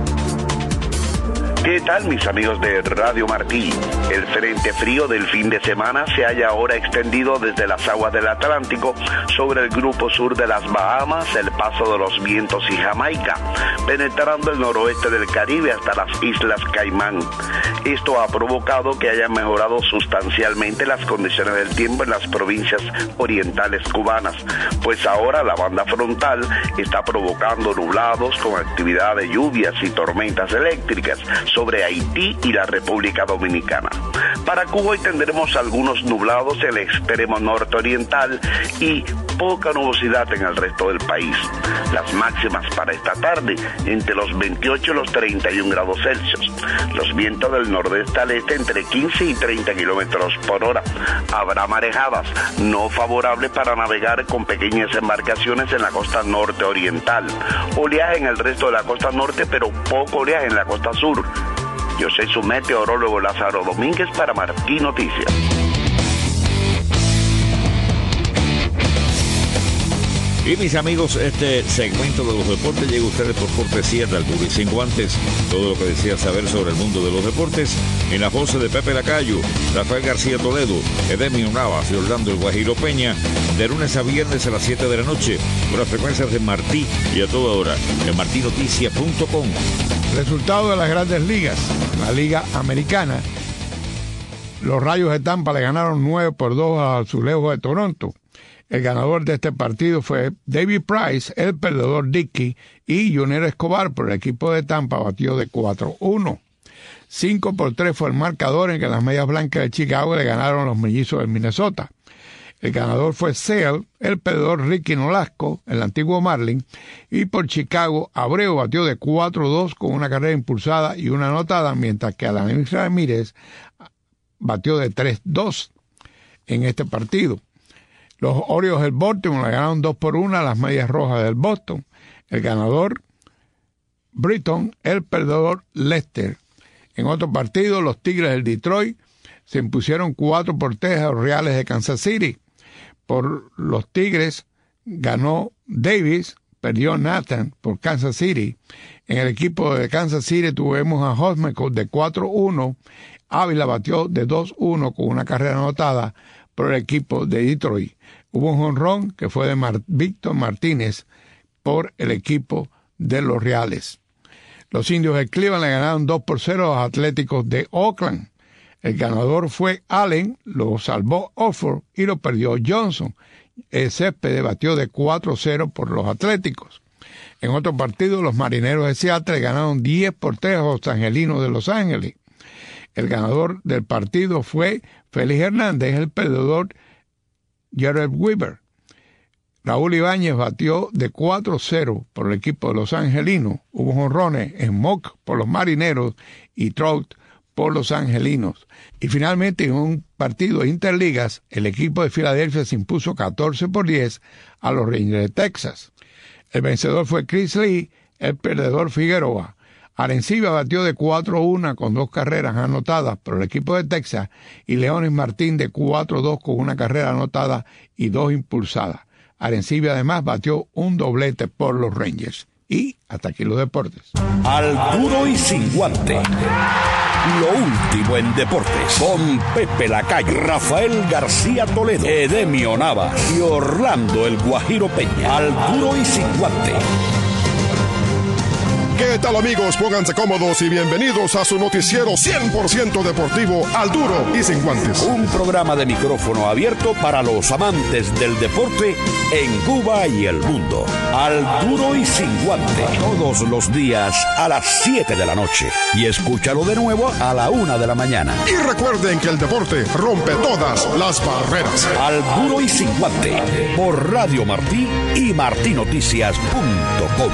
¿Qué tal, mis amigos de Radio Martí? El frente frío del fin de semana se halla ahora extendido desde las aguas del Atlántico sobre el grupo sur de las Bahamas, el paso de los vientos y Jamaica, penetrando el noroeste del Caribe hasta las Islas Caimán. Esto ha provocado que hayan mejorado sustancialmente las condiciones del tiempo en las provincias orientales cubanas, pues ahora la banda frontal está provocando nublados con actividad de lluvias y tormentas eléctricas sobre Haití y la República Dominicana. Para Cuba hoy tendremos algunos nublados en el extremo norte-oriental y poca nubosidad en el resto del país. Las máximas para esta tarde entre los 28 y los 31 grados Celsius. Los vientos del nordeste al este entre 15 y 30 kilómetros por hora. Habrá marejadas no favorables para navegar con pequeñas embarcaciones en la costa norte-oriental. Oleaje en el resto de la costa norte, pero poco oleaje en la costa sur. Yo soy su meteorólogo Lázaro Domínguez para Martí Noticias. Y mis amigos, este segmento de los deportes llega a ustedes por cortesía de Albury Sin Guantes. Todo lo que deseas saber sobre el mundo de los deportes en las voces de Pepe Lacayo, Rafael García Toledo, Edemio Navas y Orlando El Guajiro Peña, de lunes a viernes a las 7 de la noche, por las frecuencias de Martí y a toda hora en martinoticias.com. Resultado de las Grandes Ligas. La Liga Americana, los Rayos de Tampa le ganaron 9-2 a los Azulejos de Toronto. El ganador de este partido fue David Price, el perdedor Dickey, y Junior Escobar por el equipo de Tampa batió de 4-1. 5-3 fue el marcador en que las Medias Blancas de Chicago le ganaron a los Mellizos de Minnesota. El ganador fue Sale, el perdedor Ricky Nolasco, el antiguo Marlin, y por Chicago, Abreu batió de 4-2 con una carrera impulsada y una anotada, mientras que Alanis Ramírez batió de 3-2 en este partido. Los Orioles del Baltimore le ganaron 2-1 a las Medias Rojas del Boston. El ganador, Britton, el perdedor, Lester. En otro partido, los Tigres del Detroit se impusieron 4-3 a los Reales de Kansas City. Por los Tigres ganó Davis, perdió Nathan por Kansas City. En el equipo de Kansas City tuvimos a Hosmer de 4-1. Ávila batió de 2-1 con una carrera anotada por el equipo de Detroit. Hubo un jonrón que fue de Víctor Martínez por el equipo de los Reales. Los Indios de Cleveland le ganaron 2-0 a los Atléticos de Oakland. El ganador fue Allen, lo salvó Offer y lo perdió Johnson. El Céspedes batió de 4-0 por los Atléticos. En otro partido, los Marineros de Seattle ganaron 10-3 a los Angelinos de Los Ángeles. El ganador del partido fue Félix Hernández, el perdedor Jared Weaver. Raúl Ibáñez batió de 4-0 por el equipo de Los Angelinos. Hubo jonrones en Mock por los Marineros y Trout por los Angelinos. Y finalmente, en un partido de Interligas, el equipo de Filadelfia se impuso 14-10 a los Rangers de Texas. El vencedor fue Chris Lee, el perdedor Figueroa. Arencibia batió de 4-1 con 2 carreras anotadas por el equipo de Texas y Leonis Martín de 4-2 con 1 carrera anotada y 2 impulsadas. Arencibia además batió un doblete por los Rangers. Y hasta aquí los deportes. Al duro y sin guante. Lo último en deportes. Con Pepe Lacayo, Rafael García Toledo, Edemio Navas y Orlando el Guajiro Peña. Al duro y sin guante. ¿Qué tal, amigos? Pónganse cómodos y bienvenidos a su noticiero 100% deportivo, Al Duro y Sin Guantes. Un programa de micrófono abierto para los amantes del deporte en Cuba y el mundo. Al Duro y Sin Guante. Todos los días a las 7 de la noche. Y escúchalo de nuevo a la 1 de la mañana. Y recuerden que el deporte rompe todas las barreras. Al Duro y Sin Guante. Por Radio Martí y martinoticias.com.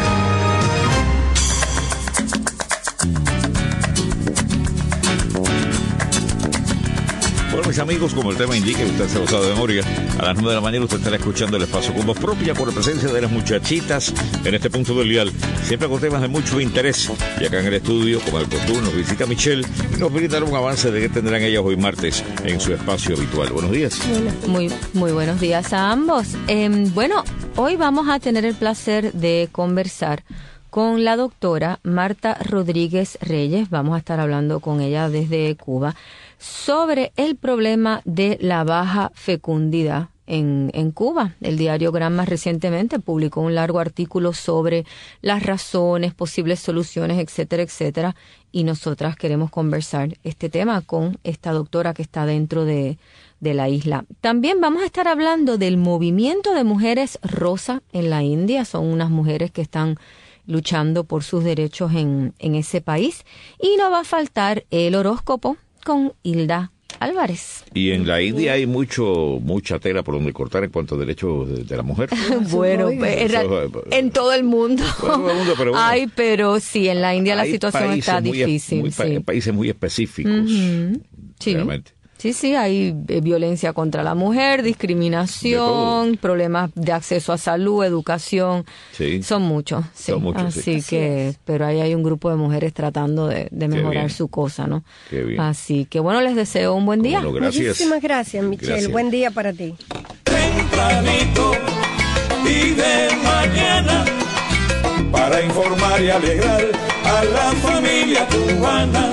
Bueno, mis amigos, como el tema indica, usted se lo sabe de memoria, a las 9 de la mañana usted estará escuchando el espacio con voz propia por la presencia de las muchachitas en este punto del dial, siempre con temas de mucho interés. Y acá en el estudio, como el costumbre, nos visita Michelle y nos brindará un avance de qué tendrán ellas hoy martes en su espacio habitual. Buenos días. Muy buenos días a ambos. Bueno, hoy vamos a tener el placer de conversar con la doctora Marta Rodríguez Reyes. Vamos a estar hablando con ella desde Cuba sobre el problema de la baja fecundidad en Cuba. El diario Granma recientemente publicó un largo artículo sobre las razones, posibles soluciones, etcétera, etcétera. Y nosotras queremos conversar este tema con esta doctora que está dentro de la isla. También vamos a estar hablando del movimiento de mujeres rosa en la India. Son unas mujeres que están luchando por sus derechos en ese país. Y no va a faltar el horóscopo con Hilda Álvarez. Y en la India hay mucha tela por donde cortar en cuanto a derechos de la mujer. Bueno, en todo el mundo. Pero bueno, pero sí, en la India la situación está difícil. Países muy específicos. Sí. Realmente. Sí, hay violencia contra la mujer, discriminación, problemas de acceso a salud, educación. Sí. Son muchos. Sí. Son muchos, así que, pero ahí hay un grupo de mujeres tratando de mejorar su cosa, ¿no? Qué bien. Así que, bueno, les deseo un buen día. Bueno, gracias. Muchísimas gracias, Michelle. Gracias. Buen día para ti. Tempranito y de mañana, para informar y alegrar a la familia cubana.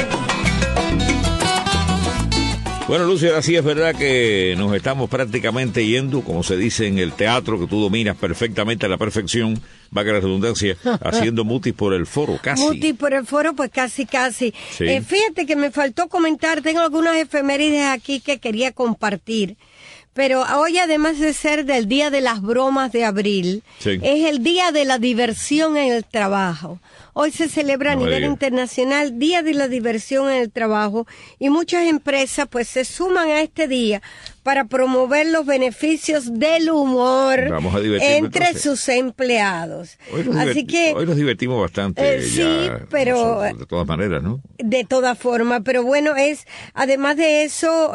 Bueno, Lucio, así es verdad que nos estamos prácticamente yendo, como se dice en el teatro, que tú dominas perfectamente a la perfección, va que la redundancia, haciendo mutis por el foro, casi. Mutis por el foro, pues casi. Sí. Fíjate que me faltó comentar, tengo algunas efemérides aquí que quería compartir. Pero hoy, además de ser del Día de las Bromas de abril, es el Día de la Diversión en el Trabajo. Hoy se celebra a nivel internacional Día de la Diversión en el Trabajo y muchas empresas pues se suman a este día para promover los beneficios del humor entre sus empleados. Hoy nos divertimos bastante. Sí, pero de todas maneras, ¿no? De todas formas, pero bueno, además de eso,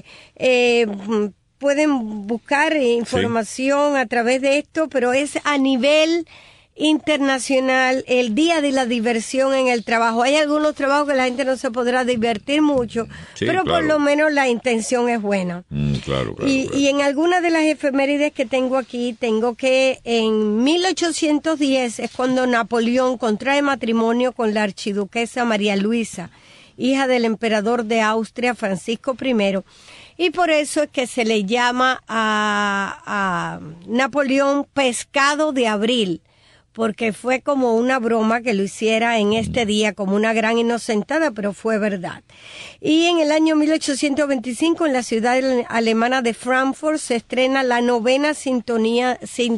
pueden buscar información a través de esto, pero es a nivel internacional el Día de la Diversión en el Trabajo. Hay algunos trabajos que la gente no se podrá divertir mucho, pero por lo menos la intención es buena. Claro. Y en algunas de las efemérides que tengo aquí, tengo que en 1810 es cuando Napoleón contrae matrimonio con la archiduquesa María Luisa, hija del emperador de Austria Francisco I. Y por eso es que se le llama a Napoleón Pescado de Abril, porque fue como una broma que lo hiciera en este día, como una gran inocentada, pero fue verdad. Y en el año 1825, en la ciudad alemana de Frankfurt, se estrena la novena sinfonía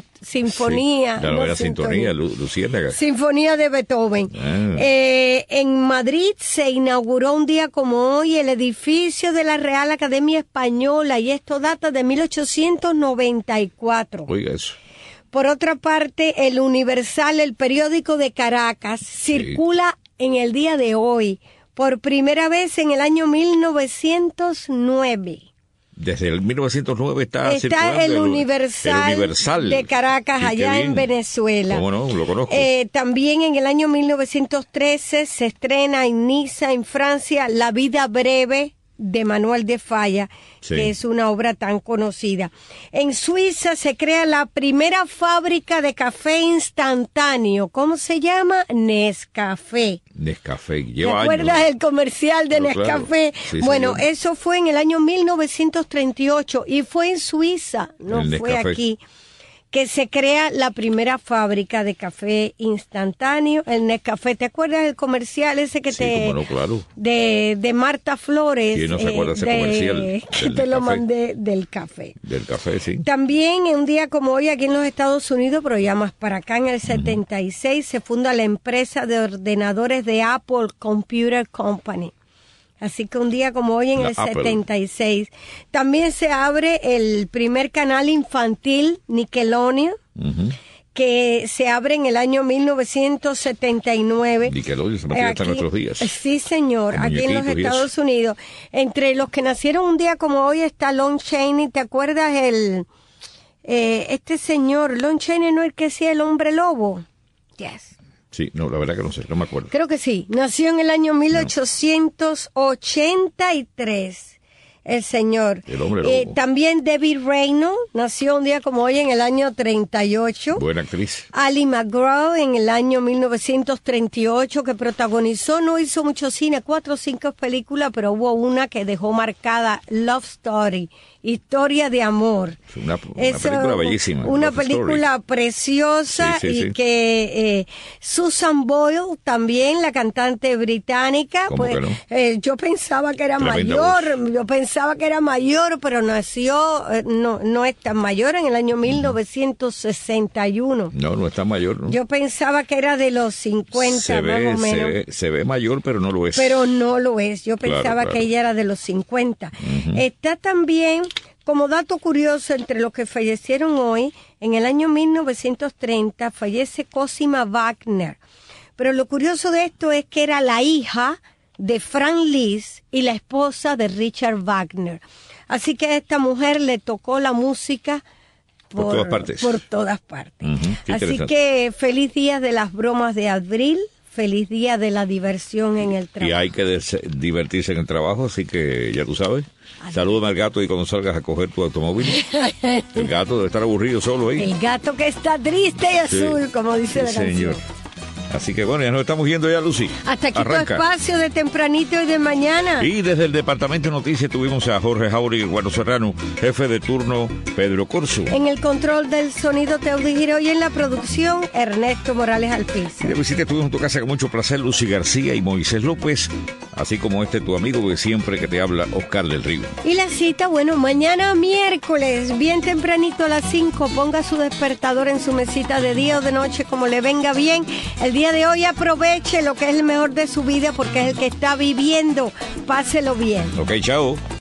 de Beethoven. En Madrid se inauguró un día como hoy el edificio de la Real Academia Española, y esto data de 1894. Oiga eso. Por otra parte, el Universal, el periódico de Caracas, circula en el día de hoy, por primera vez en el año 1909. desde el 1909 está circulando el Universal de Caracas, sí, allá en Venezuela. ¿Cómo no? Lo conozco. También en el año 1913 se estrena en Niza, en Francia, La vida breve de Manuel de Falla, sí, que es una obra tan conocida. En Suiza se crea la primera fábrica de café instantáneo. ¿Cómo se llama? Nescafé. Nescafé, ¿Te acuerdas del comercial de Nescafé? Claro. Sí, bueno, señor. Eso fue en el año 1938 y fue en Suiza, no fue aquí, que se crea la primera fábrica de café instantáneo, el Nescafé. ¿Te acuerdas del comercial ese que no, claro. de Marta Flores? ¿Quién no se acuerda ese comercial? Que te lo mandé del café. Del café, sí. También en un día como hoy aquí en los Estados Unidos, pero ya más para acá, en el 76, se funda la empresa de ordenadores de Apple Computer Company. Así que un día como hoy en el 76. También se abre el primer canal infantil Nickelodeon, que se abre en el año 1979. Nickelodeon se mantiene hasta nuestros días. Sí, señor, aquí en los Estados Unidos. Entre los que nacieron un día como hoy está Lon Chaney. ¿Te acuerdas este señor? Lon Chaney, ¿no el que hacía el hombre lobo? Yes. Sí, no, la verdad que no sé, no me acuerdo. Creo que sí. Nació en el año 1883. El señor. El hombre lobo. También Debbie Reynolds nació un día como hoy en el año 38. Buena actriz. Ali McGraw en el año 1938, que protagonizó, no hizo mucho cine, 4 o 5 películas, pero hubo una que dejó marcada, Love Story, Historia de Amor. Una película bellísima. Una película preciosa, sí, y que Susan Boyle, también la cantante británica, pues no? Yo pensaba que era mayor, pero nació, no es tan mayor, en el año 1961. No es tan mayor, ¿no? Yo pensaba que era de los 50, más o menos. Se ve mayor, pero no lo es. Pero no lo es, yo pensaba que ella era de los 50. Está también, como dato curioso, entre los que fallecieron hoy, en el año 1930 fallece Cosima Wagner. Pero lo curioso de esto es que era la hija de Franz Liszt y la esposa de Richard Wagner. Así que a esta mujer le tocó la música por todas partes. Por todas partes. Así que feliz día de las bromas de abril, feliz día de la diversión en el trabajo. Y hay que divertirse en el trabajo, así que ya tú sabes. Salúdame al gato y cuando salgas a coger tu automóvil. El gato debe estar aburrido solo ahí. El gato que está triste y azul, como dice la canción. Señor. Así que bueno, ya nos estamos yendo ya, Lucy. Hasta aquí tu espacio de tempranito y de mañana. Y desde el Departamento de Noticias tuvimos a Jorge Jauregui, Eduardo Serrano, jefe de turno Pedro Corso. En el control del sonido Teudi Giró y en la producción Ernesto Morales Alpiza. Y de visita estuvimos en tu casa con mucho placer Lucy García y Moisés López, así como tu amigo de siempre que te habla, Oscar del Río. Y la cita, bueno, mañana miércoles, bien tempranito a las 5, ponga su despertador en su mesita de día o de noche, como le venga bien. El día de hoy aproveche lo que es el mejor de su vida porque es el que está viviendo. Páselo bien. Ok, chao.